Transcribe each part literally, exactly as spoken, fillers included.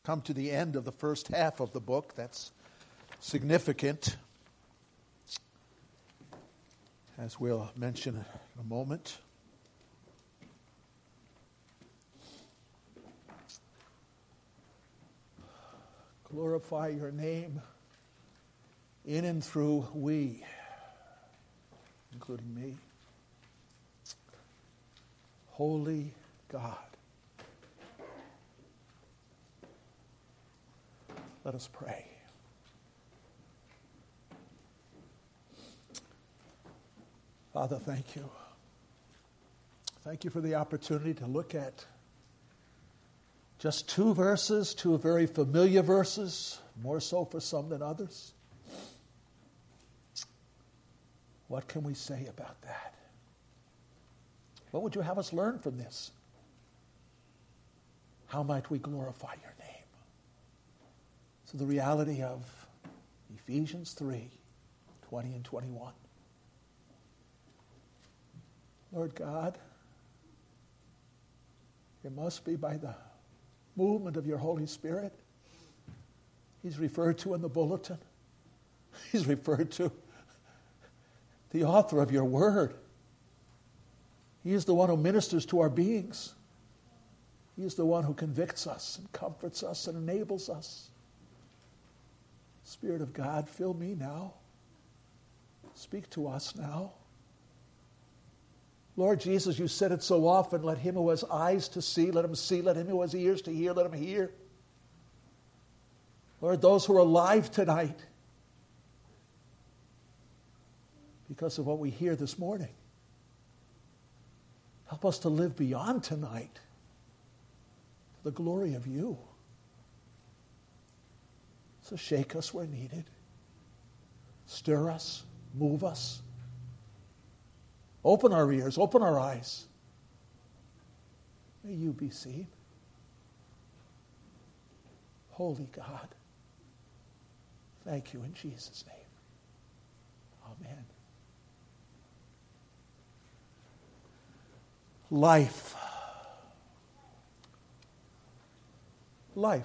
come to the end of the first half of the book. That's significant, as we'll mention in a moment. Glorify your name in and through we, including me. Holy God. Let us pray. Father, thank you. Thank you for the opportunity to look at just two verses, two very familiar verses, more so for some than others. What can we say about that? What would you have us learn from this? How might we glorify your name? So the reality of Ephesians three, twenty and twenty-one. Lord God, it must be by the movement of your Holy Spirit. He's referred to in the bulletin. He's referred to the author of your word. He is the one who ministers to our beings. He is the one who convicts us and comforts us and enables us. Spirit of God, fill me now. Speak to us now. Lord Jesus, you said it so often, let him who has eyes to see, let him see. Let him who has ears to hear, let him hear. Lord, those who are alive tonight, because of what we hear this morning, help us to live beyond tonight to the glory of you. So shake us where needed. Stir us, move us. Open our ears, open our eyes. May you be seen. Holy God, thank you in Jesus' name. Amen. Life. Life.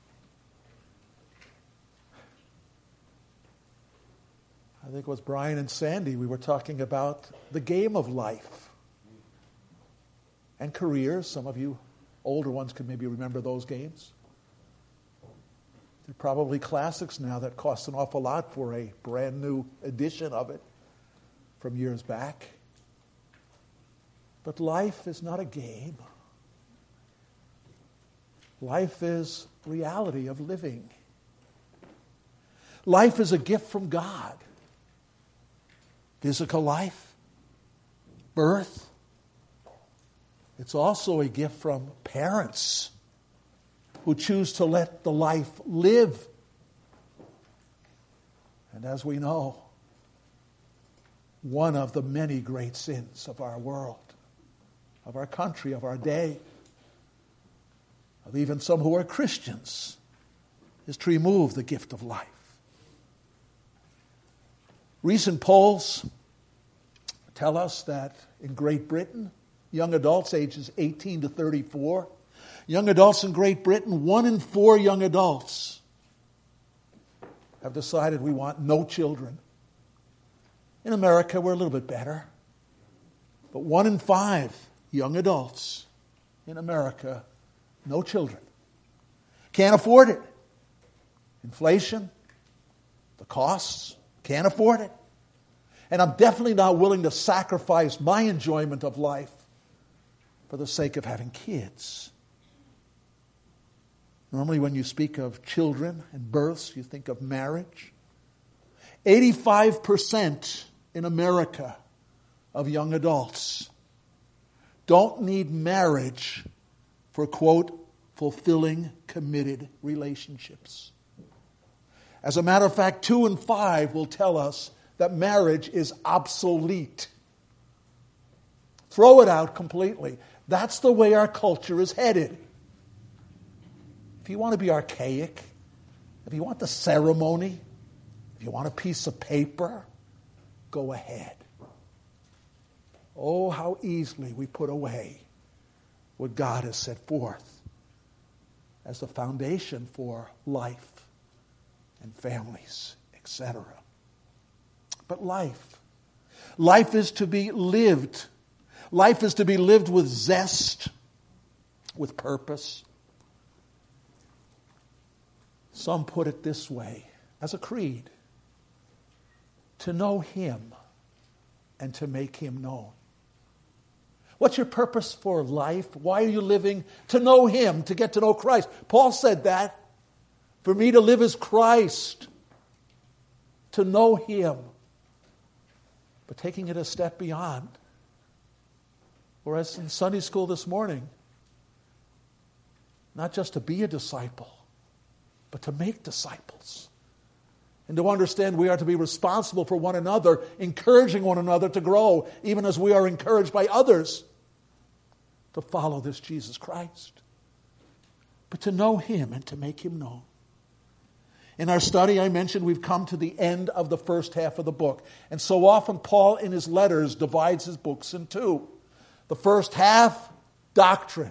I think it was Brian and Sandy, we were talking about the game of life and careers. Some of you older ones can maybe remember those games. They're probably classics now that cost an awful lot for a brand new edition of it from years back. But life is not a game. Life is reality of living. Life is a gift from God. Physical life, birth. It's also a gift from parents who choose to let the life live. And as we know, one of the many great sins of our world, of our country, of our day, of even some who are Christians, is to remove the gift of life. Recent polls tell us that in Great Britain, young adults ages eighteen to thirty-four, young adults in Great Britain, one in four young adults have decided we want no children. In America, we're a little bit better. But one in five young adults in America, no children. Can't afford it. Inflation, the costs, can't afford it. And I'm definitely not willing to sacrifice my enjoyment of life for the sake of having kids. Normally when you speak of children and births, you think of marriage. eighty-five percent in America of young adults don't need marriage for, quote, fulfilling, committed relationships. As a matter of fact, two in five will tell us that marriage is obsolete. Throw it out completely. That's the way our culture is headed. If you want to be archaic, if you want the ceremony, if you want a piece of paper, go ahead. Oh, how easily we put away what God has set forth as the foundation for life and families, et cetera. But life, life is to be lived. Life is to be lived with zest, with purpose. Some put it this way, as a creed: to know Him and to make Him known. What's your purpose for life? Why are you living? To know Him, to get to know Christ. Paul said that. For me to live is Christ. To know Him. But taking it a step beyond. Whereas in Sunday school this morning, not just to be a disciple, but to make disciples. And to understand we are to be responsible for one another, encouraging one another to grow, even as we are encouraged by others to follow this Jesus Christ. But to know Him and to make Him known. In our study, I mentioned we've come to the end of the first half of the book. And so often Paul in his letters divides his books in two. The first half, doctrine.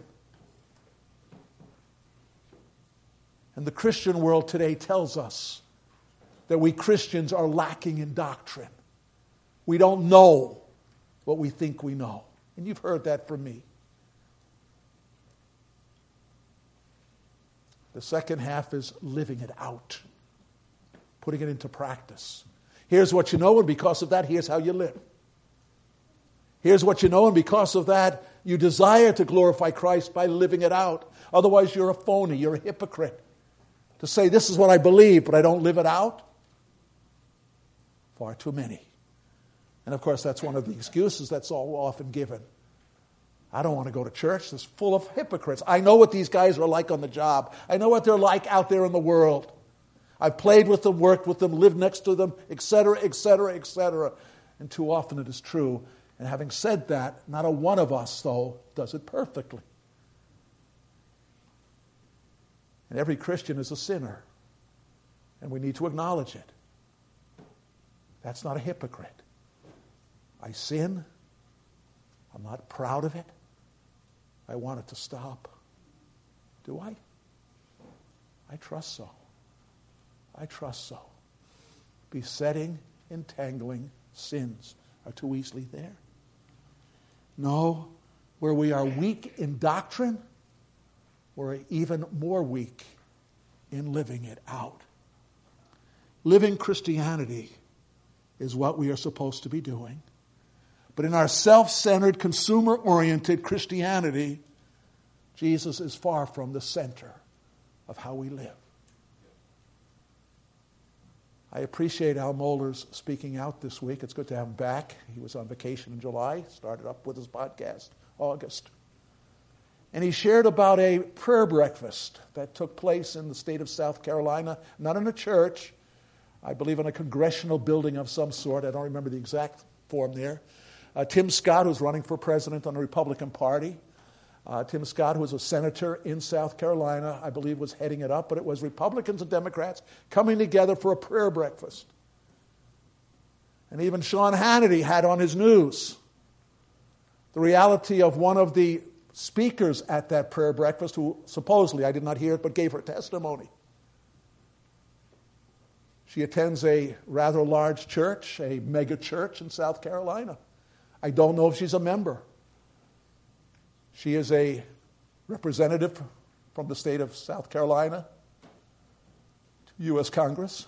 And the Christian world today tells us that we Christians are lacking in doctrine. We don't know what we think we know. And you've heard that from me. The second half is living it out, putting it into practice. Here's what you know, and because of that, here's how you live. Here's what you know, and because of that, you desire to glorify Christ by living it out. Otherwise, you're a phony, you're a hypocrite. To say, this is what I believe, but I don't live it out. Far too many. And of course, that's one of the excuses that's all often given. I don't want to go to church. It's full of hypocrites. I know what these guys are like on the job. I know what they're like out there in the world. I've played with them, worked with them, lived next to them, et cetera, et cetera, et cetera. And too often it is true. And having said that, not a one of us, though, does it perfectly. And every Christian is a sinner. And we need to acknowledge it. That's not a hypocrite. I sin. I'm not proud of it. I want it to stop. Do I? I trust so. I trust so. Besetting, entangling sins are too easily there. No, where we are weak in doctrine, we're even more weak in living it out. Living Christianity is what we are supposed to be doing. But in our self-centered, consumer-oriented Christianity, Jesus is far from the center of how we live. I appreciate Al Mohler's speaking out this week. It's good to have him back. He was on vacation in July, started up with his podcast August. And he shared about a prayer breakfast that took place in the state of South Carolina, not in a church, I believe in a congressional building of some sort. I don't remember the exact form there. Uh, Tim Scott, who's running for president on the Republican Party. Uh, Tim Scott, who was a senator in South Carolina, I believe was heading it up, but it was Republicans and Democrats coming together for a prayer breakfast. And even Sean Hannity had on his news the reality of one of the speakers at that prayer breakfast, who supposedly, I did not hear it, but gave her testimony. She attends a rather large church, a mega church in South Carolina. I don't know if she's a member. She is a representative from the state of South Carolina to U S Congress.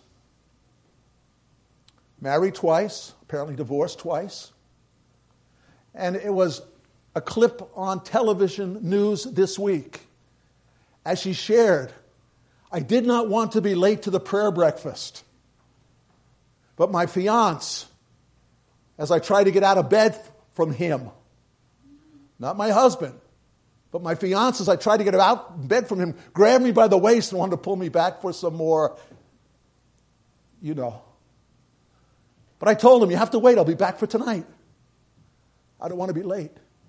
Married twice, apparently divorced twice. And it was a clip on television news this week as she shared, I did not want to be late to the prayer breakfast, but my fiance, as I tried to get out of bed from him, not my husband, but my fiance, as I tried to get out of bed from him, grabbed me by the waist and wanted to pull me back for some more, you know. But I told him, you have to wait, I'll be back for tonight. I don't want to be late.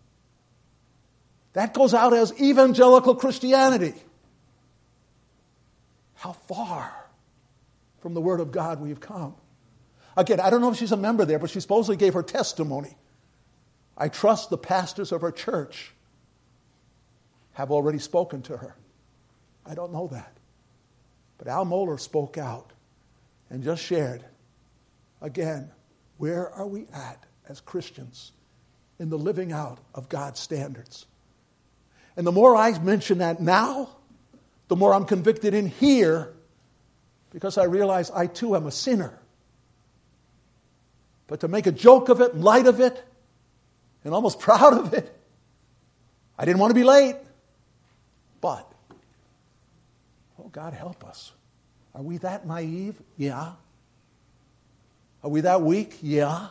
That goes out as evangelical Christianity. How far from the Word of God we've come. Again, I don't know if she's a member there, but she supposedly gave her testimony. I trust the pastors of her church have already spoken to her. I don't know that. But Al Mohler spoke out and just shared, again, where are we at as Christians in the living out of God's standards? And the more I mention that now, the more I'm convicted in here, because I realize I too am a sinner. But to make a joke of it, light of it, and almost proud of it, I didn't want to be late. But, oh, God help us. Are we that naive? Yeah. Are we that weak? Yeah.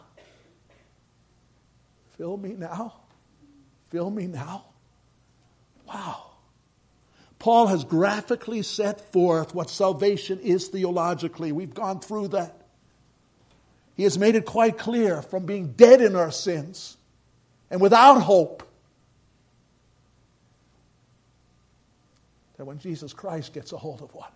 Fill me now. Fill me now. Wow. Paul has graphically set forth what salvation is theologically. We've gone through that. He has made it quite clear from being dead in our sins and without hope that when Jesus Christ gets a hold of one,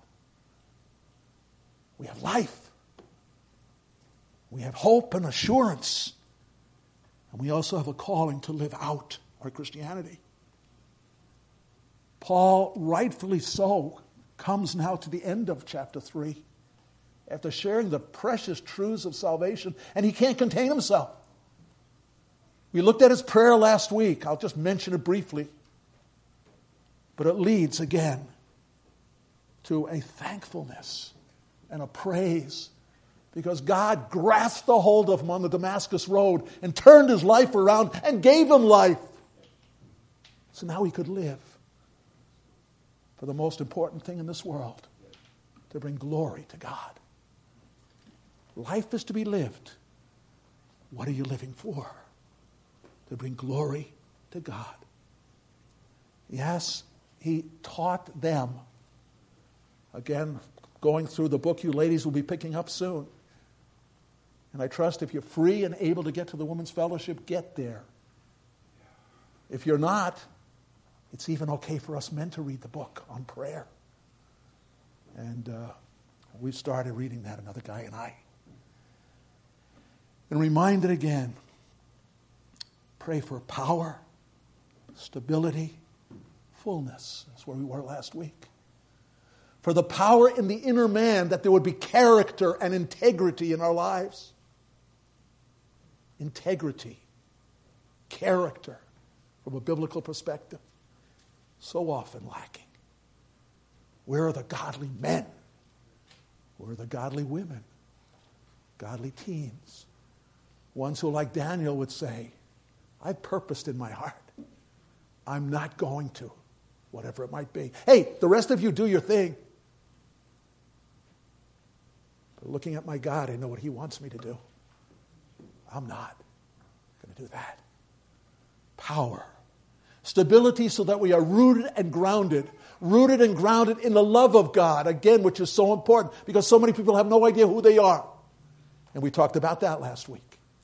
we have life. We have hope and assurance. And we also have a calling to live out our Christianity. Paul, rightfully so, comes now to the end of chapter three after sharing the precious truths of salvation, and he can't contain himself. We looked at his prayer last week. I'll just mention it briefly. But it leads again to a thankfulness and a praise, because God grasped a hold of him on the Damascus road and turned his life around and gave him life. So now he could live for the most important thing in this world, to bring glory to God. Life is to be lived. What are you living for? To bring glory to God. Yes, he taught them. Again, going through the book you ladies will be picking up soon. And I trust if you're free and able to get to the Women's Fellowship, get there. If you're not, it's even okay for us men to read the book on prayer. And uh, we started reading that, another guy and I. And reminded again, pray for power, stability, fullness. That's where we were last week. For the power in the inner man, that there would be character and integrity in our lives. Integrity, character, from a biblical perspective. So often lacking. Where are the godly men? Where are the godly women? Godly teens? Ones who, like Daniel, would say, I've purposed in my heart. I'm not going to, whatever it might be. Hey, the rest of you do your thing. But looking at my God, I know what he wants me to do. I'm not going to do that. Power. Stability, so that we are rooted and grounded. Rooted and grounded in the love of God, again, which is so important, because so many people have no idea who they are. And we talked about that last week.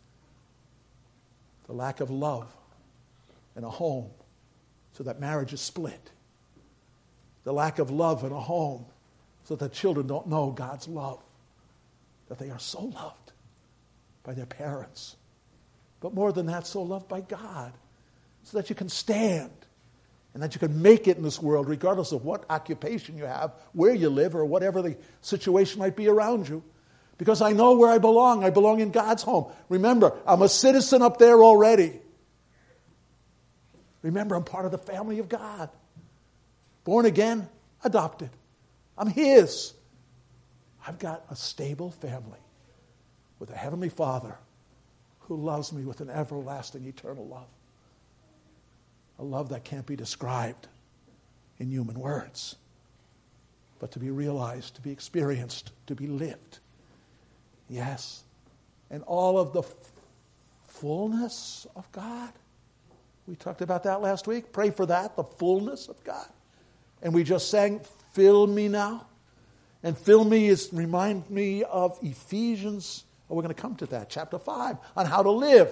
The lack of love in a home, so that marriage is split. The lack of love in a home, so that children don't know God's love. That they are so loved by their parents. But more than that, so loved by God. So that you can stand and that you can make it in this world, regardless of what occupation you have, where you live, or whatever the situation might be around you. Because I know where I belong. I belong in God's home. Remember, I'm a citizen up there already. Remember, I'm part of the family of God. Born again, adopted. I'm his. I've got a stable family with a heavenly Father who loves me with an everlasting, eternal love. A love that can't be described in human words, but to be realized, to be experienced, to be lived. Yes. And all of the f- fullness of God. We talked about that last week. Pray for that, the fullness of God. And we just sang, fill me now. And fill me is remind me of Ephesians. Oh, we're going to come to that, chapter five, on how to live.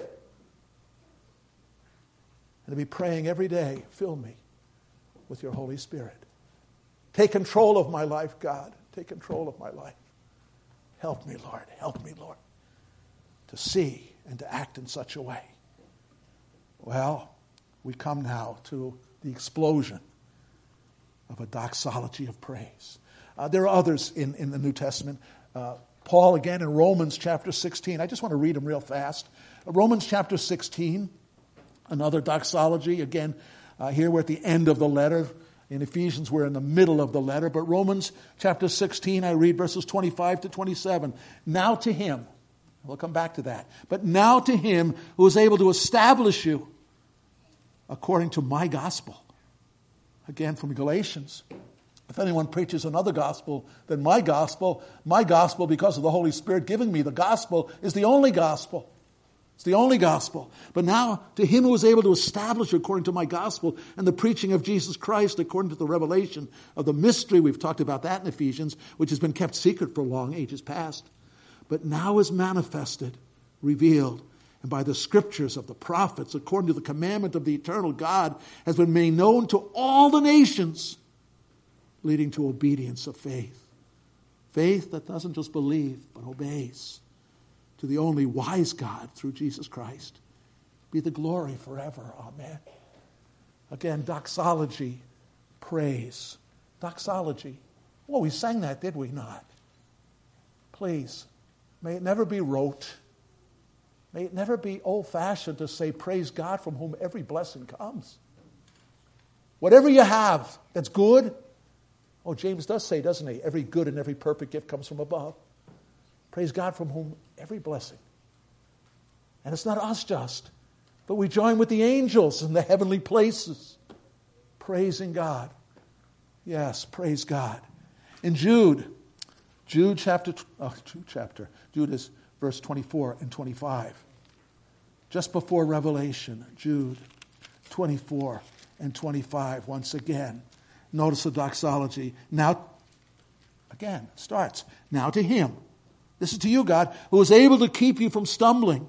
And to be praying every day, fill me with your Holy Spirit. Take control of my life, God. Take control of my life. Help me, Lord. Help me, Lord, to see and to act in such a way. Well, we come now to the explosion of a doxology of praise. Uh, there are others in, in the New Testament. Uh, Paul, again, in Romans chapter sixteen. I just want to read them real fast. Uh, Romans chapter sixteen, another doxology. Again, uh, here we're at the end of the letter. In Ephesians, we're in the middle of the letter. But Romans chapter sixteen, I read verses twenty-five to twenty-seven. Now to him, we'll come back to that. But now to him who is able to establish you according to my gospel. Again, from Galatians. If anyone preaches another gospel than my gospel, my gospel, because of the Holy Spirit giving me the gospel, is the only gospel. It's the only gospel. But now, to him who is able to establish according to my gospel and the preaching of Jesus Christ according to the revelation of the mystery, we've talked about that in Ephesians, which has been kept secret for long ages past, but now is manifested, revealed, and by the scriptures of the prophets, according to the commandment of the eternal God, has been made known to all the nations, leading to obedience of faith. Faith that doesn't just believe, but obeys. To the only wise God through Jesus Christ be the glory forever. Amen. Again, doxology, praise. Doxology. Well, we sang that, did we not? Please, may it never be rote. May it never be old-fashioned to say, praise God from whom every blessing comes. Whatever you have that's good. Oh, James does say, doesn't he? Every good and every perfect gift comes from above. Praise God from whom every blessing. And it's not us just, but we join with the angels in the heavenly places, praising God. Yes, praise God. In Jude, Jude chapter, oh, Jude chapter, Jude is verse twenty-four and twenty-five. Just before Revelation, Jude twenty-four and twenty-five, once again. Notice the doxology. Now, again, starts. Now to him. This is to you, God, who is able to keep you from stumbling.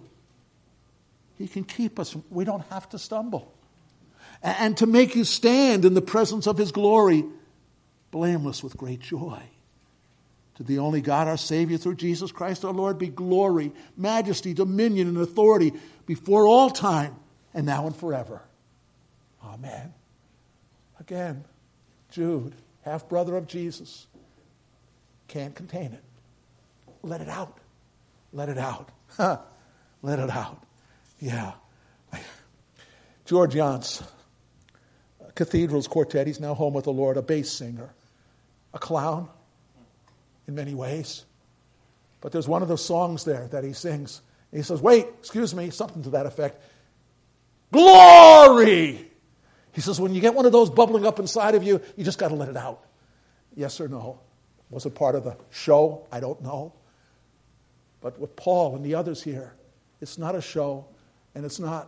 He can keep us. We don't have to stumble. And to make you stand in the presence of his glory, blameless with great joy. To the only God, our Savior, through Jesus Christ our Lord, be glory, majesty, dominion, and authority before all time, and now and forever. Amen. Again, Jude, half-brother of Jesus, can't contain it. Let it out. Let it out. Let it out. Yeah. George Yance, Cathedrals Quartet, he's now home with the Lord, a bass singer, a clown in many ways. But there's one of the songs there that he sings. He says, wait, excuse me, something to that effect. Glory! He says, when you get one of those bubbling up inside of you, you just got to let it out. Yes or no? Was it part of the show? I don't know. But with Paul and the others here, it's not a show, and it's not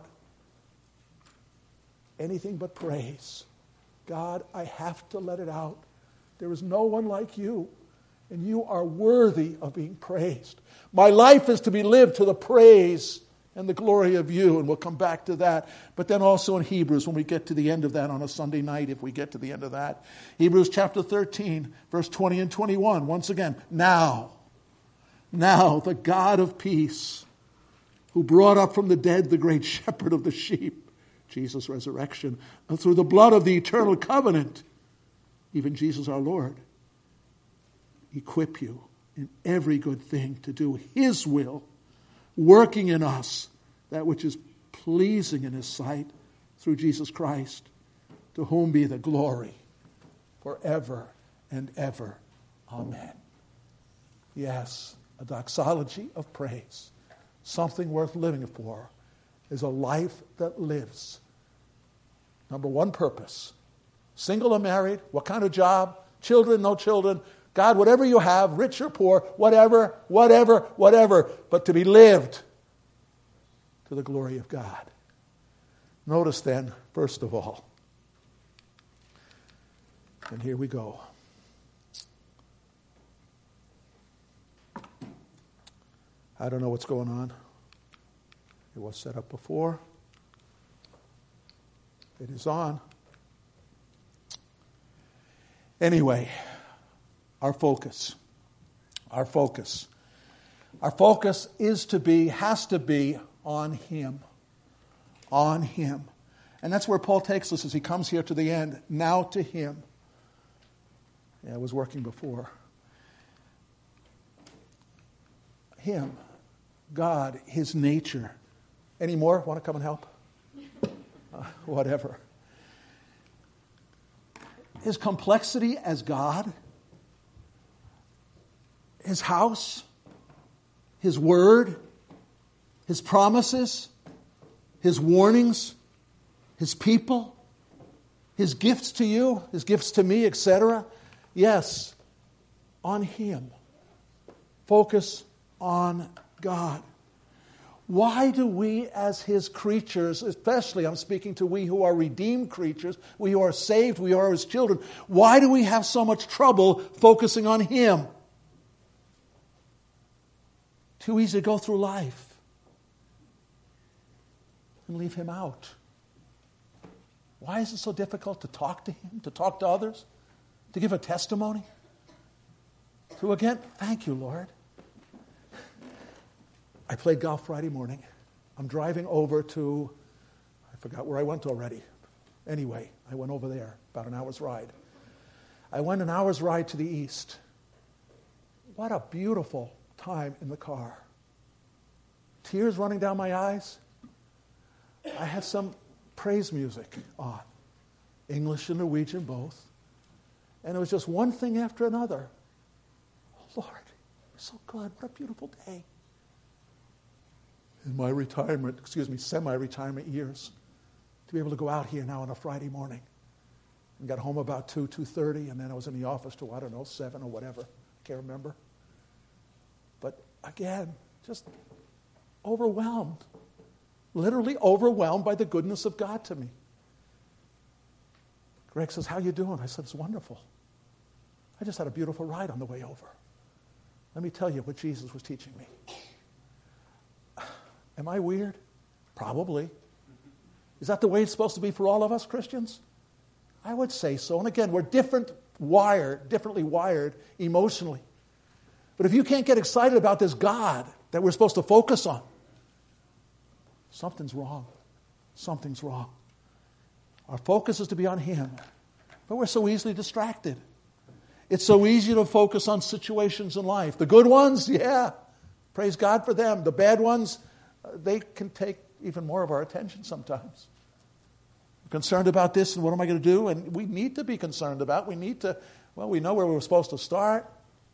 anything but praise. God, I have to let it out. There is no one like you, and you are worthy of being praised. My life is to be lived to the praise and the glory of you, and we'll come back to that. But then also in Hebrews, when we get to the end of that on a Sunday night, if we get to the end of that. Hebrews chapter thirteen, verse twenty and twenty-one. Once again, now, now the God of peace, who brought up from the dead the great shepherd of the sheep, Jesus' resurrection, through the blood of the eternal covenant, even Jesus our Lord, equip you in every good thing to do his will, working in us that which is pleasing in his sight through Jesus Christ, to whom be the glory forever and ever. Amen. Yes, a doxology of praise, something worth living for, is a life that lives. Number one purpose, single or married, what kind of job, children, no children, God, whatever you have, rich or poor, whatever, whatever, whatever, but to be lived to the glory of God. Notice then, first of all, and here we go. I don't know what's going on. It was set up before. It is on. Anyway, our focus. Our focus. Our focus is to be, has to be on him. On him. And that's where Paul takes us as he comes here to the end. Now to him. Yeah, I was working before. Him, God, His nature. Any more? Want to come and help? Uh, whatever. His complexity as God, His house, His word, His promises, His warnings, His people, His gifts to you, His gifts to me, et cetera. Yes, on Him. Focus on God. Why do we as His creatures, especially I'm speaking to we who are redeemed creatures, we who are saved, we are His children, why do we have so much trouble focusing on Him? Too easy to go through life and leave Him out. Why is it so difficult to talk to Him, to talk to others, to give a testimony? To again, thank you, Lord. I played golf Friday morning. I'm driving over to, I forgot where I went already. Anyway, I went over there, about an hour's ride. I went an hour's ride to the east. What a beautiful time in the car. Tears running down my eyes. I had some praise music on, English and Norwegian both. And it was just one thing after another. Oh, Lord, you're so good. What a beautiful day. In my retirement, excuse me, semi-retirement years, to be able to go out here now on a Friday morning. And got home about two, two thirty, and then I was in the office till, I don't know, seven or whatever. I can't remember. But again, just overwhelmed. Literally overwhelmed by the goodness of God to me. Greg says, how you doing? I said, it's wonderful. I just had a beautiful ride on the way over. Let me tell you what Jesus was teaching me. Am I weird? Probably. Is that the way it's supposed to be for all of us Christians? I would say so. And again, we're different wired, differently wired emotionally. But if you can't get excited about this God that we're supposed to focus on, something's wrong. Something's wrong. Our focus is to be on Him. But we're so easily distracted. It's so easy to focus on situations in life. The good ones, yeah. Praise God for them. The bad ones, they can take even more of our attention sometimes. I'm concerned about this, and what am I going to do? And we need to be concerned about. We need to, well, we know where we're supposed to start.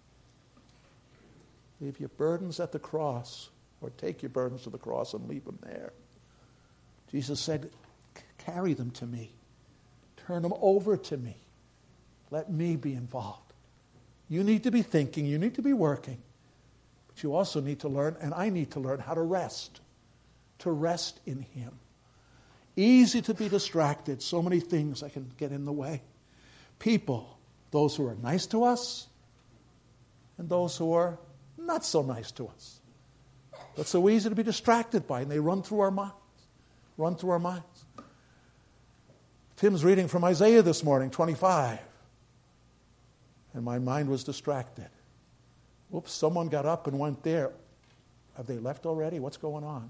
Leave your burdens at the cross, or take your burdens to the cross and leave them there. Jesus said, carry them to me. Turn them over to me. Let me be involved. You need to be thinking. You need to be working. But you also need to learn, and I need to learn, how to rest. To rest in Him. Easy to be distracted. So many things that can get in the way. People, those who are nice to us, and those who are not so nice to us. But so easy to be distracted by, and they run through our minds. Run through our minds. Tim's reading from Isaiah this morning, twenty-five. And my mind was distracted. Whoops, someone got up and went there. Have they left already? What's going on?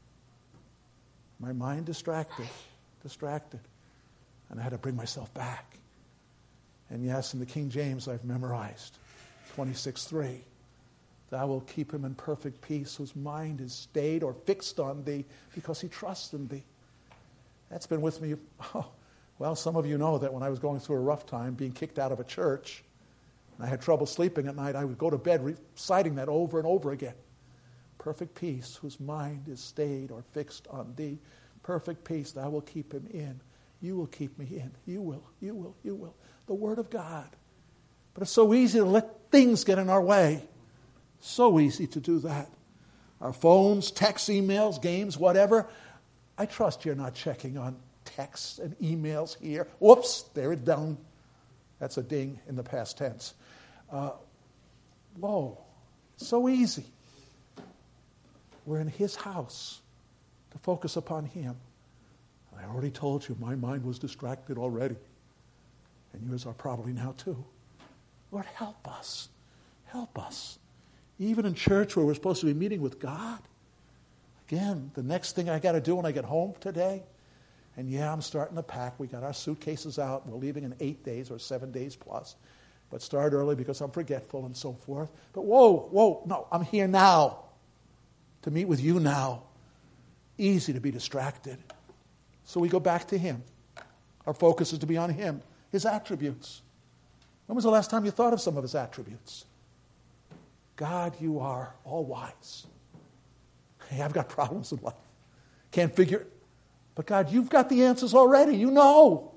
My mind distracted, distracted. And I had to bring myself back. And yes, in the King James I've memorized twenty-six three. Thou wilt keep him in perfect peace whose mind is stayed or fixed on thee because he trusts in thee. That's been with me. Oh, well, some of you know that when I was going through a rough time, being kicked out of a church, and I had trouble sleeping at night, I would go to bed reciting that over and over again. Perfect peace whose mind is stayed or fixed on thee. Perfect peace, thou wilt keep him in. You will keep me in. You will, you will, you will. The Word of God. But it's so easy to let things get in our way. So easy to do that. Our phones, texts, emails, games, whatever. I trust you're not checking on texts and emails here. Whoops, there it's down. That's a ding in the past tense. Uh, whoa, so easy. We're in His house to focus upon Him. I already told you my mind was distracted already. And yours are probably now too. Lord, help us. Help us. Even in church where we're supposed to be meeting with God. Again, the next thing I got to do when I get home today, and yeah, I'm starting to pack. We got our suitcases out. We're leaving in eight days or seven days plus. but start early because I'm forgetful and so forth. But whoa, whoa, no, I'm here now to meet with you now. Easy to be distracted. So we go back to him. Our focus is to be on him, his attributes. When was the last time you thought of some of his attributes? God, you are all wise. Hey, I've got problems in life. Can't figure it. But God, you've got the answers already. You know.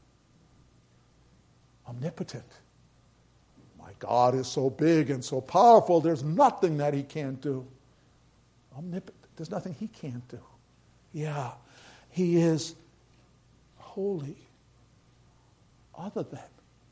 Omnipotent. My God is so big and so powerful, there's nothing that he can't do. Omnipotent. There's nothing he can't do. Yeah. He is holy. Other than.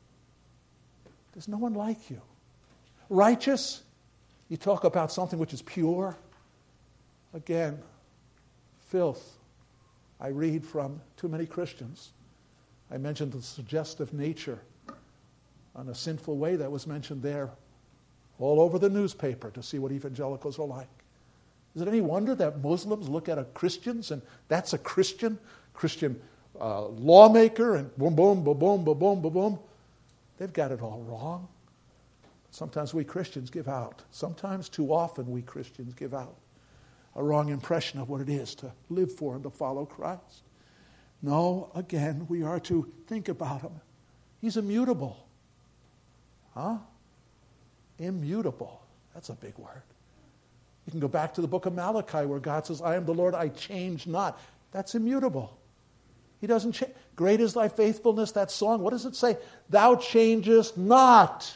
There's no one like you. Righteous. You talk about something which is pure. Again, filth. I read from too many Christians. I mentioned the suggestive nature on a sinful way that was mentioned there all over the newspaper to see what evangelicals are like. Is it any wonder that Muslims look at a Christians and that's a Christian, Christian uh, lawmaker and boom, boom, boom, boom, boom, boom, boom, boom. They've got it all wrong. Sometimes we Christians give out. Sometimes, too often, we Christians give out a wrong impression of what it is to live for and to follow Christ. No, again, we are to think about him. He's immutable. Huh? Immutable. That's a big word. You can go back to the book of Malachi where God says, I am the Lord, I change not. That's immutable. He doesn't change. Great is thy faithfulness, that song. What does it say? Thou changest not.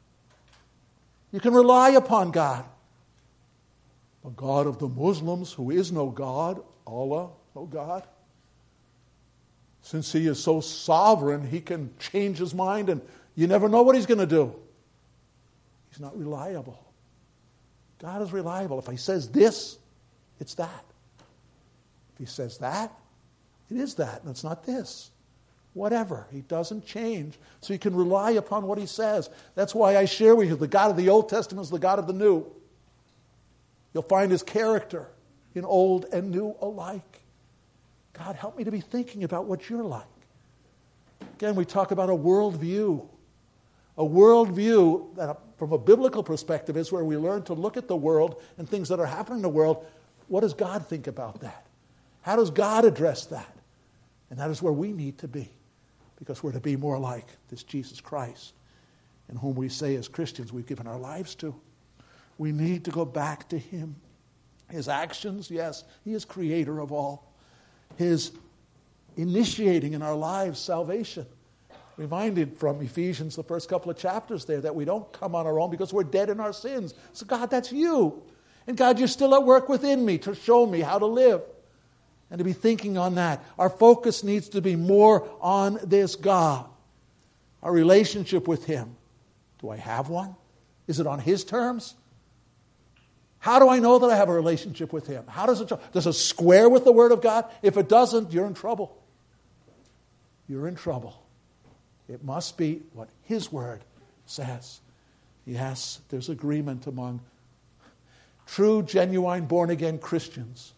You can rely upon God. The God of the Muslims, who is no God, Allah, no God. Since he is so sovereign, he can change his mind and you never know what he's going to do. He's not reliable. God is reliable. If he says this, it's that. If he says that, it is that, and it's not this. Whatever. He doesn't change. So you can rely upon what he says. That's why I share with you, the God of the Old Testament is the God of the New. You'll find his character in old and new alike. God, help me to be thinking about what you're like. Again, we talk about a worldview. A worldview that, from a biblical perspective, is where we learn to look at the world and things that are happening in the world. What does God think about that? How does God address that? And that is where we need to be, because we're to be more like this Jesus Christ, in whom we say as Christians we've given our lives to. We need to go back to him. His actions, yes, he is creator of all. His initiating in our lives salvation. Reminded from Ephesians, the first couple of chapters there, that we don't come on our own because we're dead in our sins. So God, that's you. And God, you're still at work within me to show me how to live. And to be thinking on that. Our focus needs to be more on this God. Our relationship with him. Do I have one? Is it on his terms? How do I know that I have a relationship with him? How does it does it square with the Word of God? If it doesn't, you're in trouble. You're in trouble. It must be what his Word says. Yes, there's agreement among true, genuine, born-again Christians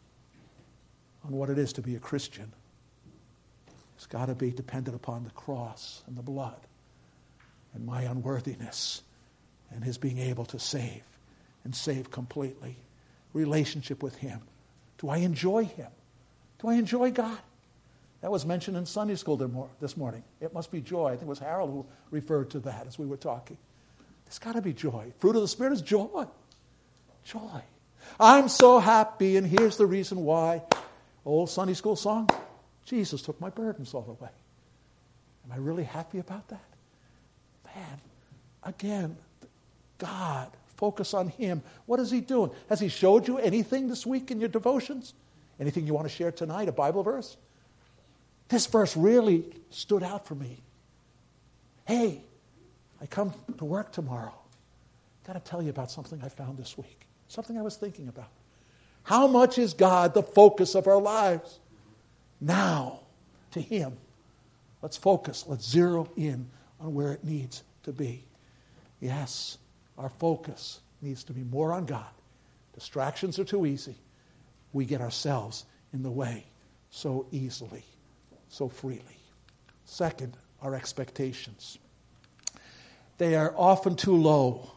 on what it is to be a Christian. It's got to be dependent upon the cross and the blood and my unworthiness and his being able to save and save completely. Relationship with him. Do I enjoy him? Do I enjoy God? That was mentioned in Sunday school this morning. It must be joy. I think it was Harold who referred to that as we were talking. There's got to be joy. Fruit of the Spirit is joy. Joy. I'm so happy, and here's the reason why. Old Sunday school song, Jesus took my burdens all away. Am I really happy about that? Man, again, God, focus on him. What is he doing? Has he showed you anything this week in your devotions? Anything you want to share tonight, a Bible verse? This verse really stood out for me. Hey, I come to work tomorrow. I've got to tell you about something I found this week. Something I was thinking about. How much is God the focus of our lives? Now, to him. Let's focus. Let's zero in on where it needs to be. Yes, our focus needs to be more on God. Distractions are too easy. We get ourselves in the way so easily, so freely. Second, our expectations. they are often too low.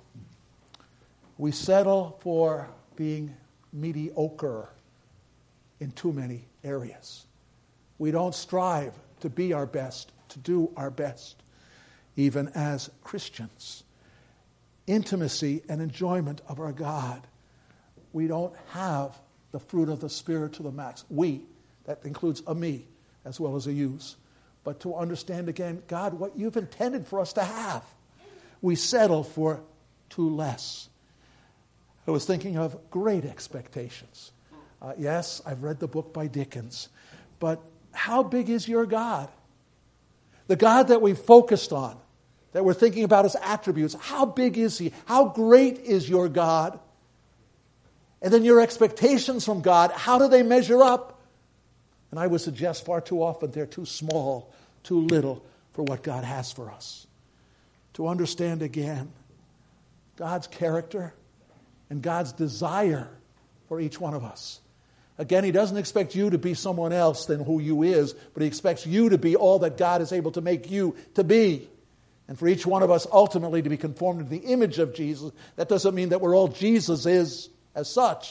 We settle for being mediocre in too many areas. We don't strive to be our best, to do our best, even as Christians. Intimacy and enjoyment of our God. We don't have the fruit of the Spirit to the max. We, that includes a me as well as a yous. But to understand again, God, what you've intended for us to have. We settle for too less. I was thinking of Great Expectations. Uh, yes, I've read the book by Dickens. But how big is your God? The God that we've focused on, that we're thinking about his attributes, how big is he? How great is your God? And then your expectations from God, how do they measure up? And I would suggest far too often they're too small, too little for what God has for us. To understand again God's character and God's desire for each one of us. Again, he doesn't expect you to be someone else than who you is, but he expects you to be all that God is able to make you to be. And for each one of us ultimately to be conformed to the image of Jesus. That doesn't mean that we're all Jesus is as such.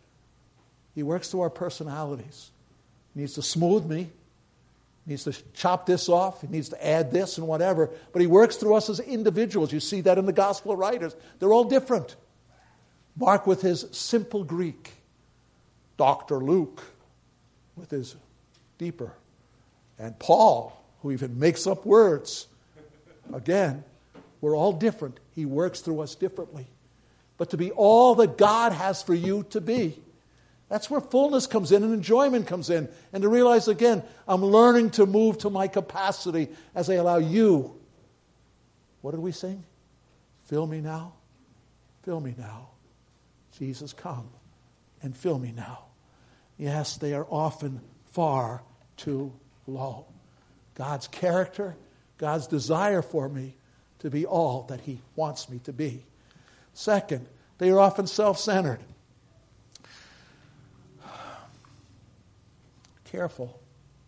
He works through our personalities. He needs to smooth me. He needs to chop this off. He needs to add this and whatever. But he works through us as individuals. You see that in the gospel writers. They're all different. Mark with his simple Greek. Doctor Luke with his deeper. And Paul, who even makes up words. Again, we're all different. He works through us differently. But to be all that God has for you to be. That's where fullness comes in and enjoyment comes in. And to realize again, I'm learning to move to my capacity as I allow you. What did we sing? Fill me now. Fill me now. Jesus, come and fill me now. Yes, they are often far too low. God's character, God's desire for me to be all that he wants me to be. Second, they are often self-centered. Careful.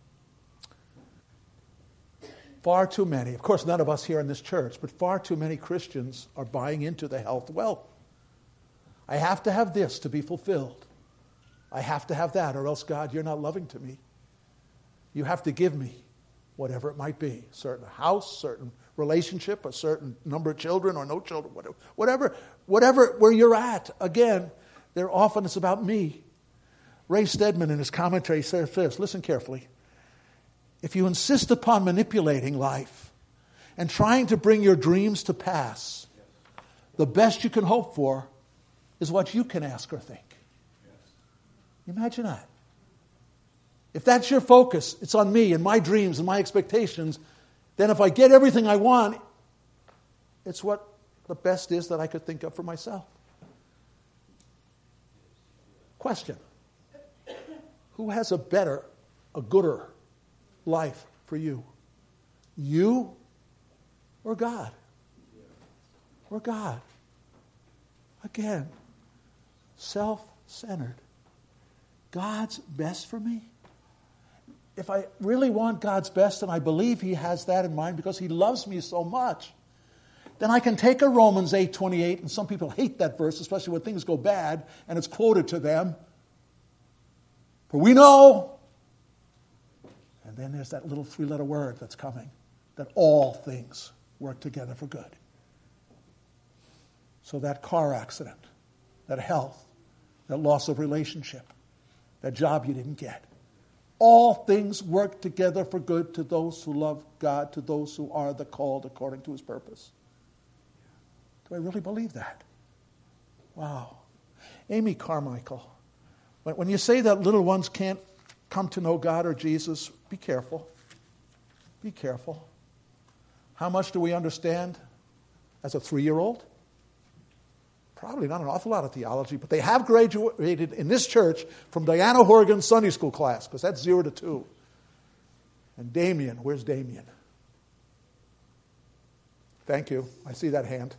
Far too many, of course none of us here in this church, but far too many Christians are buying into the health wealth. I have to have this to be fulfilled. I have to have that, or else, God, you're not loving to me. You have to give me whatever it might be. A certain house, certain relationship, a certain number of children or no children, whatever, whatever, whatever where you're at. Again, there often it's about me. Ray Stedman in his commentary says this, listen carefully. If you insist upon manipulating life and trying to bring your dreams to pass, the best you can hope for is what you can ask or think. Imagine that. If that's your focus, it's on me and my dreams and my expectations, then if I get everything I want, it's what the best is that I could think of for myself. Question. Who has a better, a gooder life for you? You or God? Or God? Again, self-centered. God's best for me? If I really want God's best, and I believe he has that in mind because he loves me so much, then I can take a Romans eight twenty-eight, and some people hate that verse, especially when things go bad, and it's quoted to them. For we know, and then there's that little three-letter word that's coming, that all things work together for good. So that car accident, that health, that loss of relationship, that job you didn't get, all things work together for good to those who love God, to those who are the called according to his purpose. Do I really believe that? Wow. Amy Carmichael. When you say that little ones can't come to know God or Jesus, be careful. Be careful. How much do we understand as a three-year-old? Probably not an awful lot of theology, but they have graduated in this church from Diana Horgan's Sunday school class, because that's zero to two. And Damien, where's Damien? Thank you. I see that hand.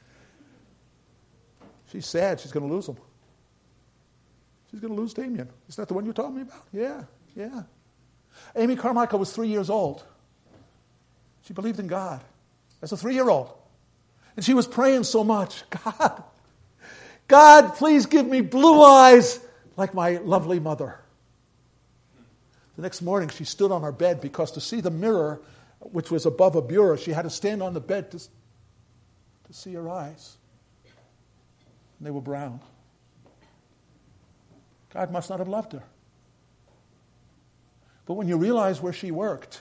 She's sad she's going to lose him. She's going to lose Damien. Is that the one you're talking about? Yeah, yeah. Amy Carmichael was three years old. She believed in God as a three-year-old. And she was praying so much, God, God, please give me blue eyes like my lovely mother. The next morning she stood on her bed because to see the mirror, which was above a bureau, she had to stand on the bed to, to see her eyes. And they were brown. God must not have loved her. But when you realize where she worked,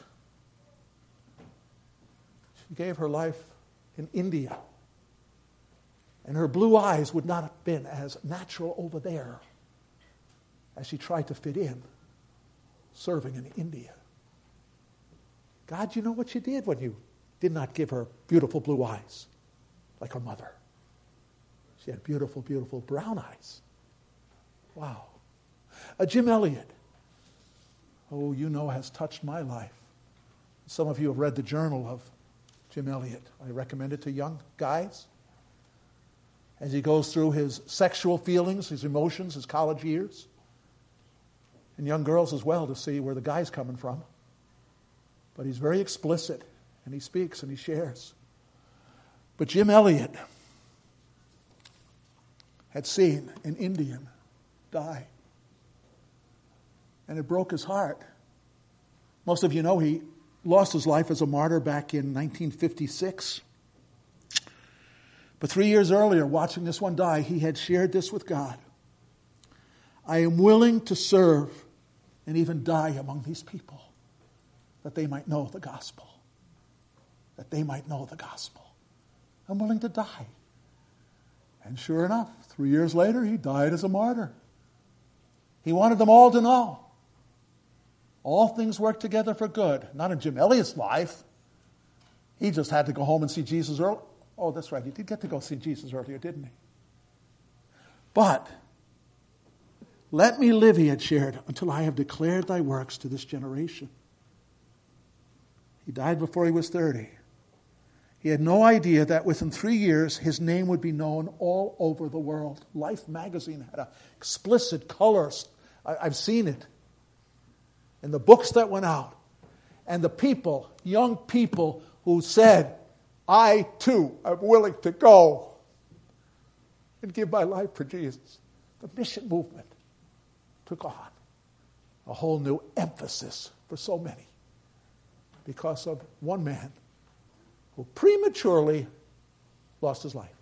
she gave her life in India. And her blue eyes would not have been as natural over there as she tried to fit in, serving in India. God, you know what you did when you did not give her beautiful blue eyes like her mother. She had beautiful, beautiful brown eyes. Wow. Uh, Jim Elliot, oh, you know, has touched my life. Some of you have read the journal of Jim Elliot. I recommend it to young guys. As he goes through his sexual feelings, his emotions, his college years. And young girls as well, to see where the guy's coming from. But he's very explicit, and he speaks and he shares. But Jim Elliot had seen an Indian die. And it broke his heart. Most of you know he lost his life as a martyr back in nineteen fifty-six. But three years earlier, watching this one die, he had shared this with God. I am willing to serve and even die among these people that they might know the gospel. That they might know the gospel. I'm willing to die. And sure enough, three years later, he died as a martyr. He wanted them all to know. All things work together for good. Not in Jim Elliot's life. He just had to go home and see Jesus early. Oh, that's right. He did get to go see Jesus earlier, didn't he? But let me live, he had shared, until I have declared thy works to this generation. He died before he was thirty. He had no idea that within three years his name would be known all over the world. Life magazine had an explicit color. I've seen it. And the books that went out. And the people, young people who said, I too am willing to go and give my life for Jesus. The mission movement took on a whole new emphasis for so many because of one man who prematurely lost his life.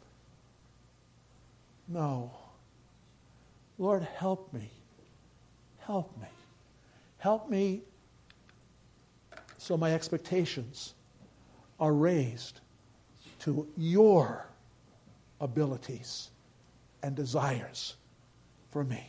No. Lord, help me. Help me. Help me so my expectations are raised to your abilities and desires for me.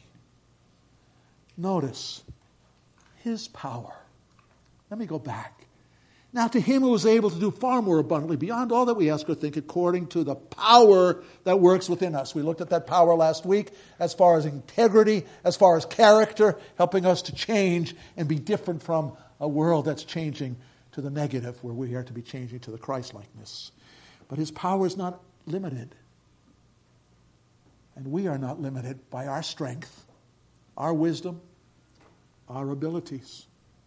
Notice his power. Let me go back. Now to him who is able to do far more abundantly beyond all that we ask or think according to the power that works within us. We looked at that power last week as far as integrity, as far as character, helping us to change and be different from a world that's changing to the negative, where we are to be changing to the Christ-likeness. But his power is not limited. And we are not limited by our strength, our wisdom, our abilities.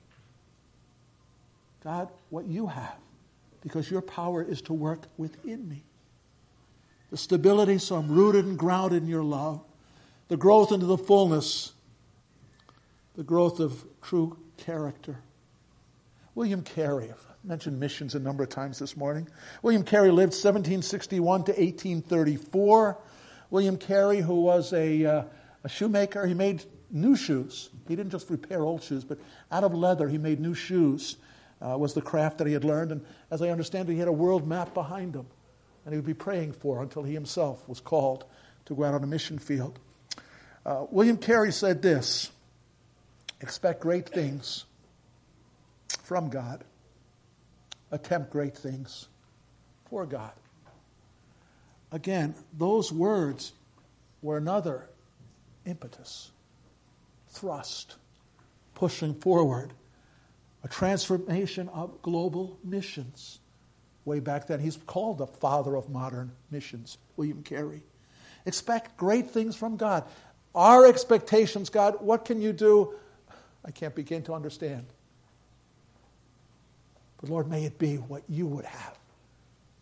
God, what you have, because your power is to work within me. The stability, so I'm rooted and grounded in your love. The growth into the fullness. The growth of true character. William Carey, I've mentioned missions a number of times this morning. William Carey lived seventeen sixty-one to eighteen thirty-four. William Carey, who was a, uh, a shoemaker, he made new shoes. He didn't just repair old shoes, but out of leather he made new shoes. Uh, was the craft that he had learned. And as I understand it, he had a world map behind him. And he would be praying for until he himself was called to go out on a mission field. Uh, William Carey said this, expect great things from God. Attempt great things for God. Again, those words were another impetus, thrust, pushing forward. A transformation of global missions. Way back then, he's called the father of modern missions, William Carey. Expect great things from God. Our expectations, God, what can you do? I can't begin to understand. But Lord, may it be what you would have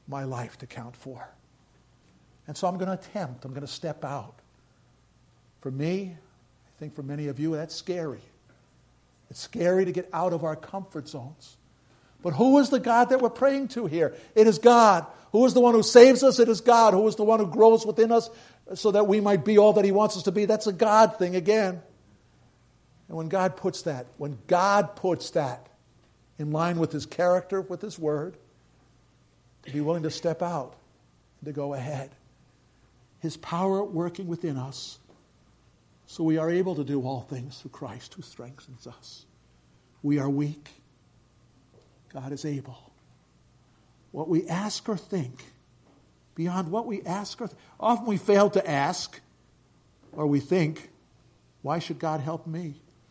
my life to count for. And so I'm going to attempt, I'm going to step out. For me, I think for many of you, that's scary. It's scary to get out of our comfort zones. But who is the God that we're praying to here? It is God. Who is the one who saves us? It is God. Who is the one who grows within us so that we might be all that he wants us to be? That's a God thing again. And when God puts that, when God puts that in line with his character, with his word, to be willing to step out and to go ahead. His power working within us so we are able to do all things through Christ who strengthens us. We are weak. God is able. What we ask or think, beyond what we ask or think. Often we fail to ask, or we think, why should God help me?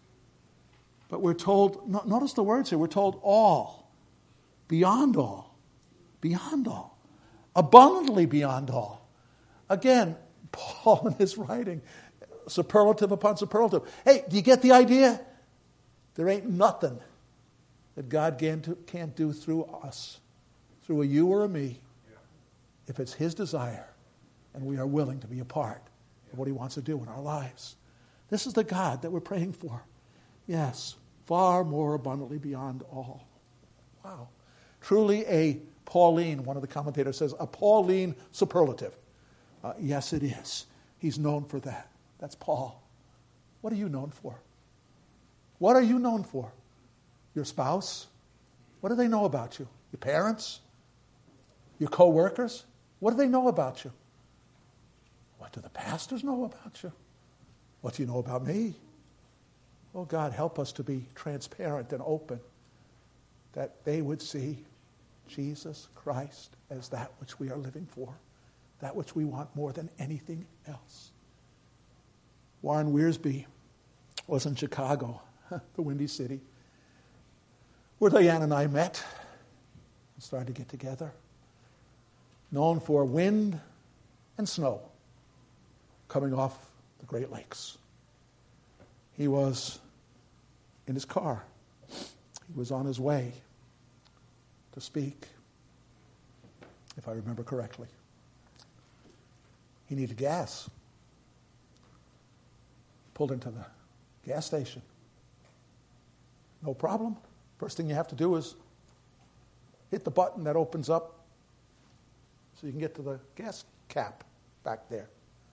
But we're told, notice the words here, we're told all, beyond all, beyond all, abundantly beyond all. Again, Paul in his writing, superlative upon superlative. Hey, do you get the idea? There ain't nothing that God can't do through us, through a you or a me, if it's his desire and we are willing to be a part of what he wants to do in our lives. This is the God that we're praying for. Yes, far more abundantly beyond all. Wow. Truly a Pauline, one of the commentators says, a Pauline superlative. Uh, yes, it is. He's known for that. That's Paul. What are you known for? What are you known for? Your spouse? What do they know about you? Your parents? Your co-workers? What do they know about you? What do the pastors know about you? What do you know about me? Oh, God, help us to be transparent and open, that they would see Jesus Christ as that which we are living for, that which we want more than anything else. Warren Wiersbe was in Chicago, the Windy City, where Diane and I met and started to get together. Known for wind and snow coming off the Great Lakes. He was in his car. He was on his way to speak, if I remember correctly. He needed gas. Pulled into the gas station. No problem. First thing you have to do is hit the button that opens up so you can get to the gas cap back there.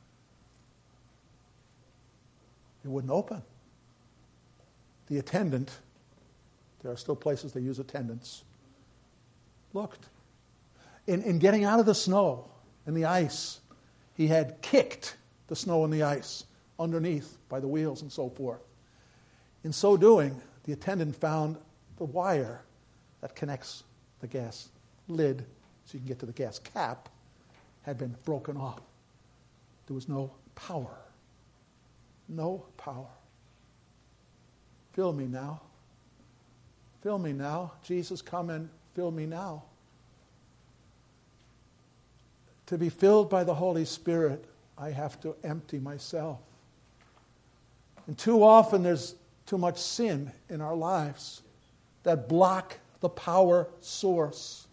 It wouldn't open. The attendant, there are still places they use attendants, looked. In, in getting out of the snow and the ice, he had kicked the snow and the ice underneath by the wheels and so forth. In so doing, the attendant found the wire that connects the gas lid so you can get to the gas cap had been broken off. There was no power. No power. Fill me now. Fill me now. Jesus, come and fill me now. To be filled by the Holy Spirit, I have to empty myself. And too often there's too much sin in our lives that block the power source.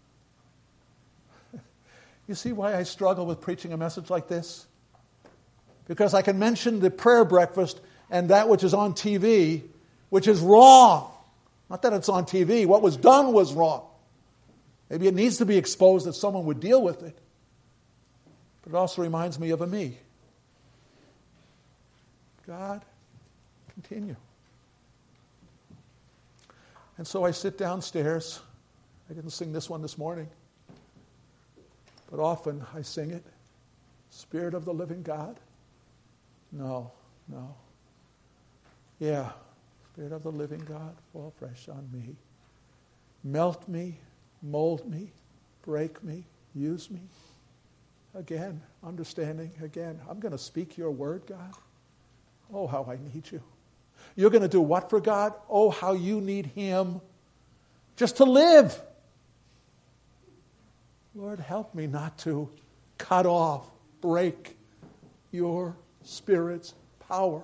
You see why I struggle with preaching a message like this? Because I can mention the prayer breakfast and that which is on T V, which is wrong. Not that it's on T V. What was done was wrong. Maybe it needs to be exposed that someone would deal with it. But it also reminds me of a me. God, continue. And so I sit downstairs. I didn't sing this one this morning. But often I sing it. Spirit of the living God. No, no. Yeah. Spirit of the living God, fall fresh on me. Melt me, mold me, break me, use me. Again, understanding, again, I'm going to speak your word, God. Oh, how I need you. You're going to do what for God? Oh, how you need him just to live. Lord, help me not to cut off, break your Spirit's power.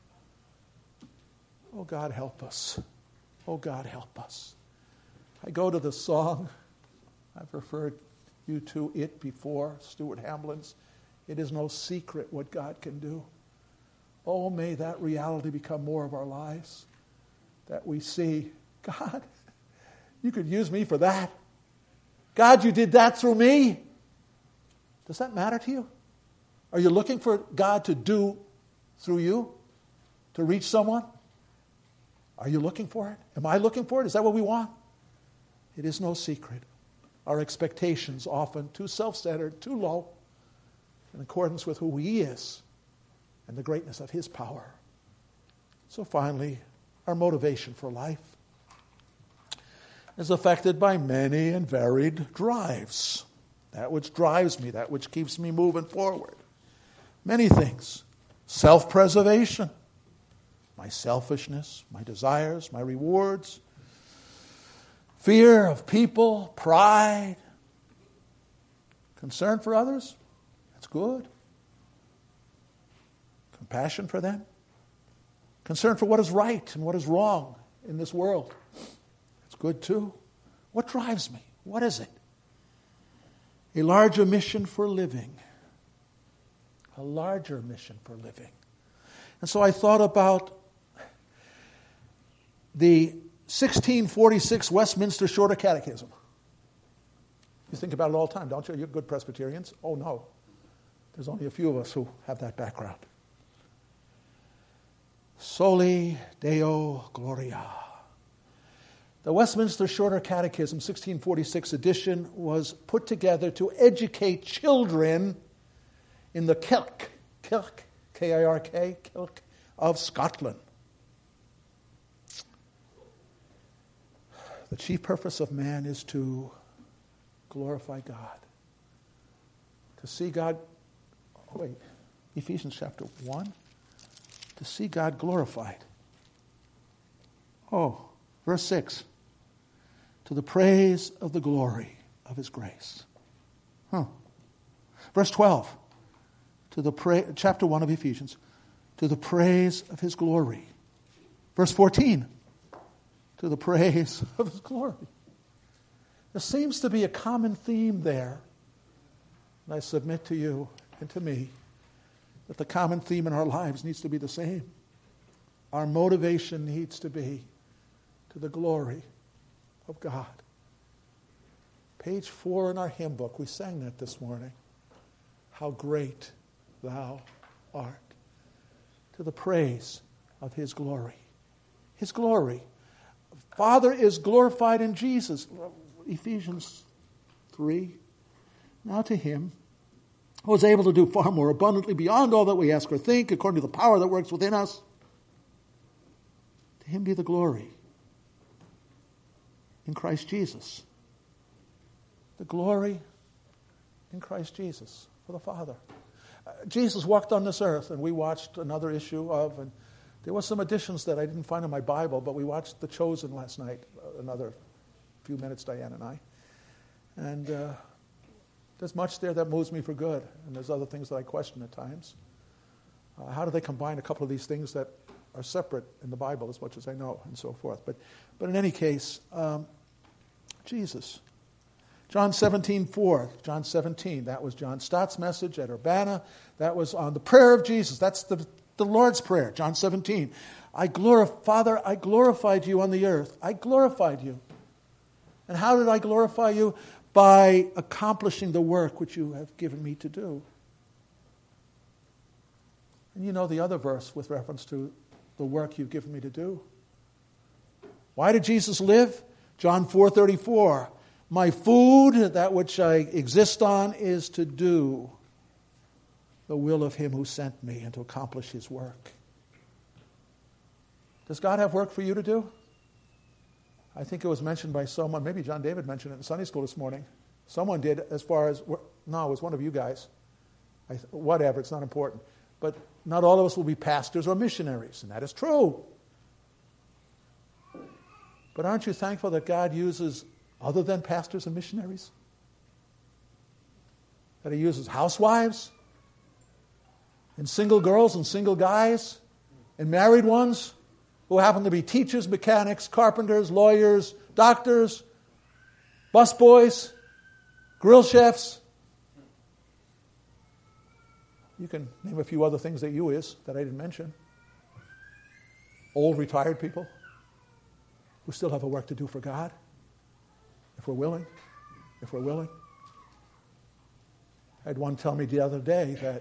Oh, God, help us. Oh, God, help us. I go to the song I've referred you to it before, Stuart Hamblin's. It is no secret what God can do. Oh, may that reality become more of our lives, that we see, God, you could use me for that. God, you did that through me. Does that matter to you? Are you looking for God to do through you, to reach someone? Are you looking for it? Am I looking for it? Is that what we want? It is no secret. Our expectations often too self-centered, too low, in accordance with who He is and the greatness of His power. So finally, our motivation for life is affected by many and varied drives. That which drives me, that which keeps me moving forward. Many things. Self-preservation, my selfishness, my desires, my rewards, fear of people, pride, concern for others, that's good. Compassion for them, concern for what is right and what is wrong in this world, that's good too. What drives me? What is it? A larger mission for living. A larger mission for living. And so I thought about the sixteen forty-six Westminster Shorter Catechism. You think about it all the time, don't you? You're good Presbyterians. Oh, no. There's only a few of us who have that background. Soli Deo Gloria. The Westminster Shorter Catechism, sixteen forty-six edition, was put together to educate children in the Kirk, Kirk, K I R K, Kirk of Scotland. The chief purpose of man is to glorify God. To see God, oh wait, Ephesians chapter one. To see God glorified. Oh, verse six. To the praise of the glory of His grace. Huh. Verse twelve. To the pra- chapter one of Ephesians. To the praise of His glory. Verse fourteen. To the praise of His glory. There seems to be a common theme there. And I submit to you and to me that the common theme in our lives needs to be the same. Our motivation needs to be to the glory of God. Page four in our hymn book, we sang that this morning. How great Thou art. To the praise of His glory. His glory. Father is glorified in Jesus. Ephesians three. Now to Him who is able to do far more abundantly beyond all that we ask or think, according to the power that works within us. To Him be the glory in Christ Jesus. The glory in Christ Jesus for the Father. Uh, Jesus walked on this earth, and we watched another issue of, and there were some additions that I didn't find in my Bible, but we watched The Chosen last night, uh, another few minutes, Diane and I. And uh, there's much there that moves me for good, and there's other things that I question at times. Uh, how do they combine a couple of these things that are separate in the Bible as much as I know, and so forth. But but in any case, um, Jesus. John seventeen four. John seventeen. That was John Stott's message at Urbana. That was on the prayer of Jesus. That's the, the Lord's Prayer. John seventeen. I glorify, Father, I glorified you on the earth. I glorified you. And how did I glorify you? By accomplishing the work which you have given me to do. And you know the other verse with reference to the work you've given me to do. Why did Jesus live? John four thirty-four. My food, that which I exist on, is to do the will of Him who sent me and to accomplish His work. Does God have work for you to do? I think it was mentioned by someone, maybe John David mentioned it in Sunday school this morning. Someone did as far as, no, it was one of you guys. I, whatever, it's not important. But not all of us will be pastors or missionaries, and that is true. But aren't you thankful that God uses other than pastors and missionaries? That He uses housewives and single girls and single guys and married ones who happen to be teachers, mechanics, carpenters, lawyers, doctors, busboys. grill chefs. You can name a few other things that you is that I didn't mention. Old retired people who still have a work to do for God, if we're willing, if we're willing. I had one tell me the other day that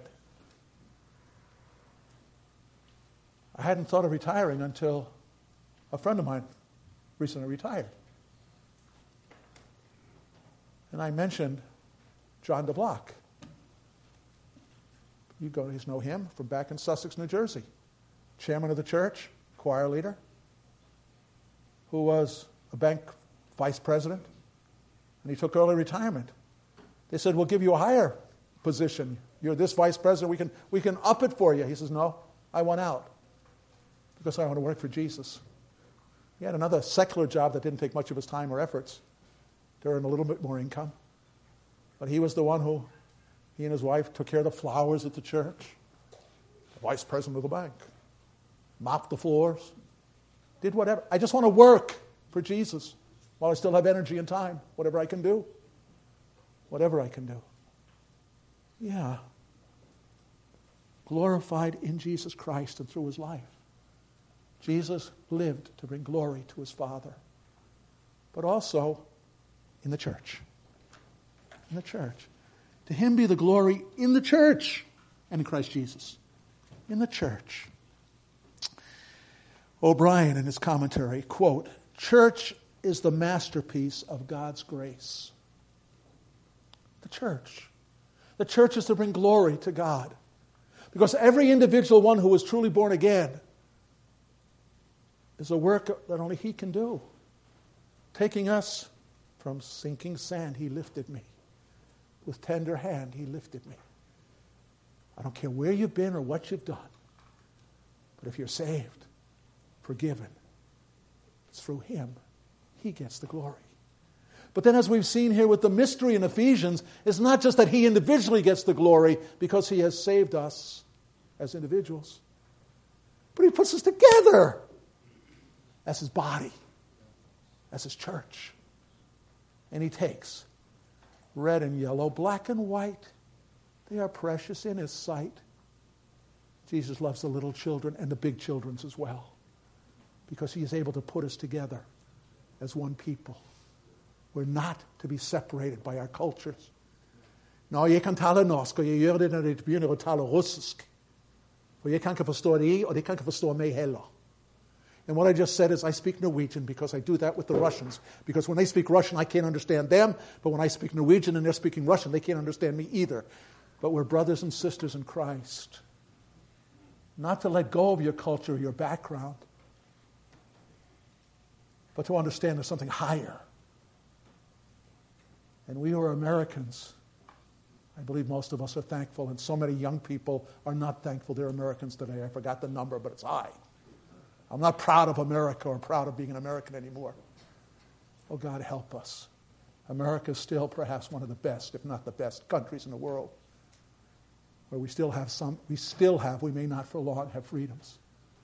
I hadn't thought of retiring until a friend of mine recently retired. And I mentioned John DeBlock. You guys know him from back in Sussex, New Jersey. Chairman of the church, choir leader, who was a bank vice president, and he took early retirement. They said, we'll give you a higher position. You're this vice president, we can, we can up it for you. He says, no, I want out because I want to work for Jesus. He had another secular job that didn't take much of his time or efforts to earn a little bit more income. But he was the one who, he and his wife took care of the flowers at the church, the vice president of the bank, mopped the floors, did whatever. I just want to work for Jesus while I still have energy and time, whatever I can do. Whatever I can do. Yeah. Glorified in Jesus Christ and through his life. Jesus lived to bring glory to his Father, but also in the church. In the church. To him be the glory in the church and in Christ Jesus. In the church. O'Brien in his commentary, quote, church is the masterpiece of God's grace. The church. The church is to bring glory to God. Because every individual one who is truly born again is a work that only he can do. Taking us from sinking sand, he lifted me. With tender hand, he lifted me. I don't care where you've been or what you've done. But if you're saved, forgiven, it's through him. He gets the glory. But then as we've seen here with the mystery in Ephesians, it's not just that he individually gets the glory because he has saved us as individuals. But he puts us together as his body, as his church. And he takes red and yellow, black and white. They are precious in his sight. Jesus loves the little children and the big children as well, because he is able to put us together as one people. We're not to be separated by our cultures. Nou, je kan talen norsk, og jeg gjør det når jeg begynner å tale russisk. For jeg kan ikke forstå det, og de kan ikke forstå meg heller. And what I just said is I speak Norwegian because I do that with the Russians. Because when they speak Russian, I can't understand them. But when I speak Norwegian and they're speaking Russian, they can't understand me either. But we're brothers and sisters in Christ. Not to let go of your culture, your background, but to understand there's something higher. And we who are Americans, I believe most of us are thankful, and so many young people are not thankful they're Americans today. I forgot the number, but it's high. I'm not proud of America or proud of being an American anymore. Oh, God, help us. America is still perhaps one of the best, if not the best, countries in the world, where we still have some, we still have, we may not for long have freedoms.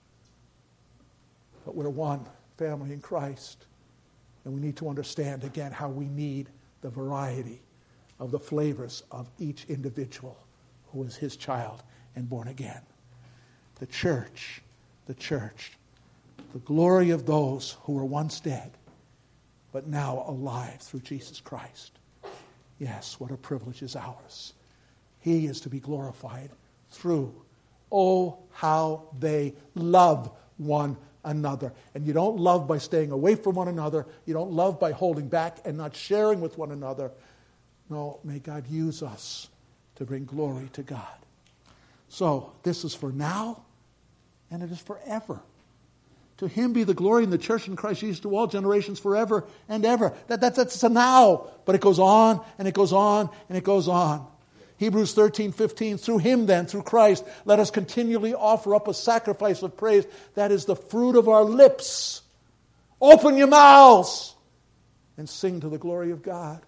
But we're one family in Christ, and we need to understand again how we need the variety of the flavors of each individual who is his child and born again. The church, the church, the glory of those who were once dead, but now alive through Jesus Christ. Yes, what a privilege is ours. He is to be glorified through. Oh, how they love one another. And you don't love by staying away from one another. You don't love by holding back and not sharing with one another. No, may God use us to bring glory to God. So, this is for now, and it is forever. To him be the glory in the church in Christ Jesus to all generations forever and ever. That, that, that's a now. But it goes on, and it goes on, and it goes on. Hebrews thirteen fifteen, through him then, through Christ, let us continually offer up a sacrifice of praise. That is the fruit of our lips. Open your mouths and sing to the glory of God.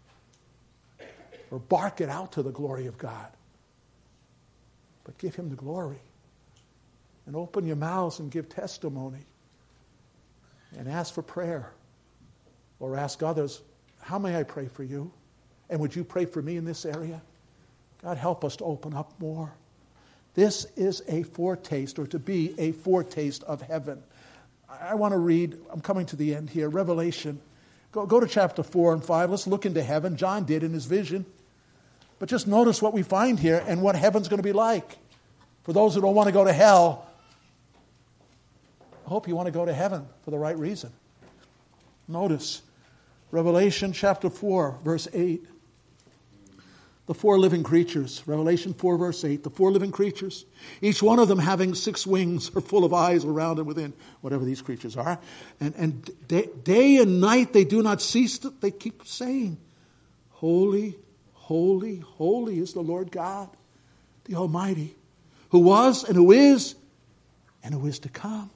Or bark it out to the glory of God. But give him the glory. And open your mouths and give testimony. And ask for prayer. Or ask others, how may I pray for you? And would you pray for me in this area? God, help us to open up more. This is a foretaste, or to be a foretaste of heaven. I want to read, I'm coming to the end here, Revelation. Go, go to chapter four and five. Let's look into heaven. John did in his vision. But just notice what we find here and what heaven's going to be like. For those who don't want to go to hell, I hope you want to go to heaven for the right reason. Notice, Revelation chapter four, verse eight. The four living creatures, Revelation four, verse eight, the four living creatures, each one of them having six wings, are full of eyes around and within, whatever these creatures are. And, and day, day and night they do not cease, to, they keep saying, Holy, holy, holy is the Lord God, the Almighty, who was and who is and who is to come.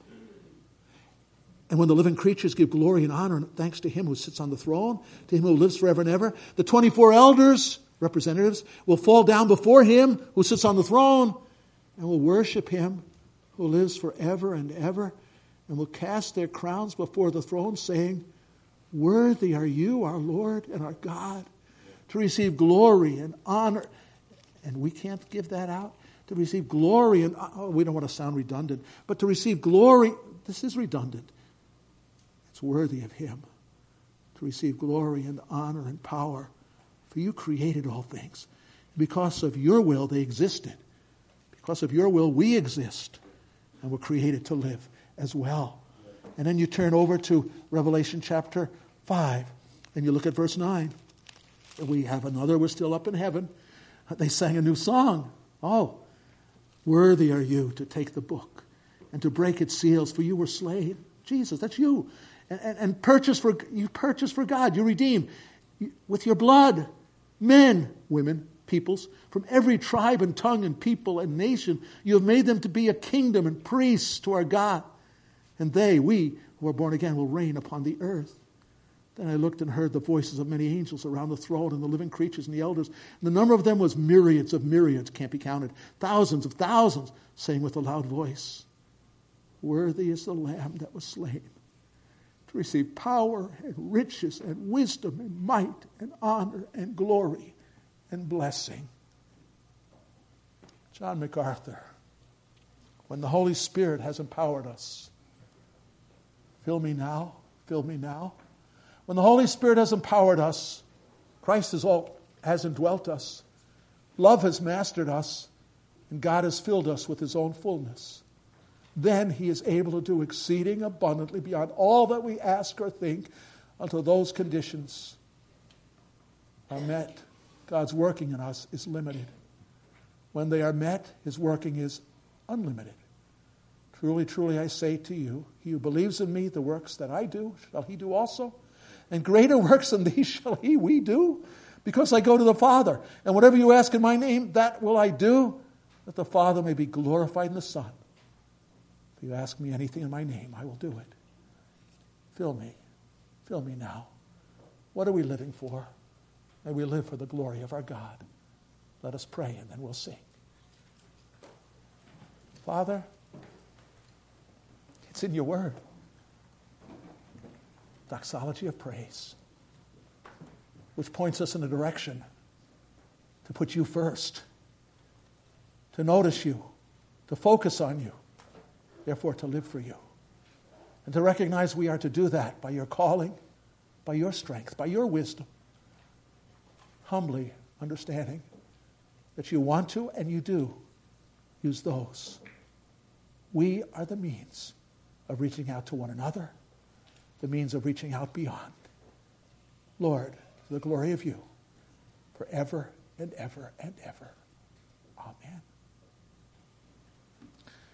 And when the living creatures give glory and honor and thanks to him who sits on the throne, to him who lives forever and ever, the twenty-four elders, representatives, will fall down before him who sits on the throne and will worship him who lives forever and ever, and will cast their crowns before the throne, saying, Worthy are you, our Lord and our God, to receive glory and honor. And we can't give that out. To receive glory and, oh, we don't want to sound redundant, but to receive glory, this is redundant. It's worthy of him to receive glory and honor and power. For you created all things. Because of your will, they existed. Because of your will, we exist. And were created to live as well. And then you turn over to Revelation chapter five. And you look at verse nine. And we have another, we're still up in heaven. They sang a new song. Oh, worthy are you to take the book and to break its seals, for you were slain. Jesus, that's you. And, and, and purchase for, you purchased for God. You redeemed with your blood men, women, peoples, from every tribe and tongue and people and nation. You have made them to be a kingdom and priests to our God. And they, we who are born again, will reign upon the earth. Then I looked and heard the voices of many angels around the throne and the living creatures and the elders. And the number of them was myriads of myriads, can't be counted, thousands of thousands, saying with a loud voice, Worthy is the Lamb that was slain to receive power and riches and wisdom and might and honor and glory and blessing. John MacArthur, when the Holy Spirit has empowered us, fill me now, fill me now. When the Holy Spirit has empowered us, Christ has, all, has indwelt us, love has mastered us, and God has filled us with his own fullness. Then he is able to do exceeding abundantly beyond all that we ask or think until those conditions are met. God's working in us is limited. When they are met, his working is unlimited. Truly, truly, I say to you, he who believes in me, the works that I do, shall he do also. And greater works than these shall he, we do, because I go to the Father. And whatever you ask in my name, that will I do, that the Father may be glorified in the Son. If you ask me anything in my name, I will do it. Fill me. Fill me now. What are we living for? May we live for the glory of our God. Let us pray and then we'll sing. Father, it's in your word. Doxology of praise, which points us in a direction to put you first, to notice you, to focus on you, therefore to live for you. And to recognize we are to do that by your calling, by your strength, by your wisdom. Humbly understanding that you want to and you do use those. We are the means of reaching out to one another, the means of reaching out beyond. Lord, to the glory of you, forever and ever and ever. Amen.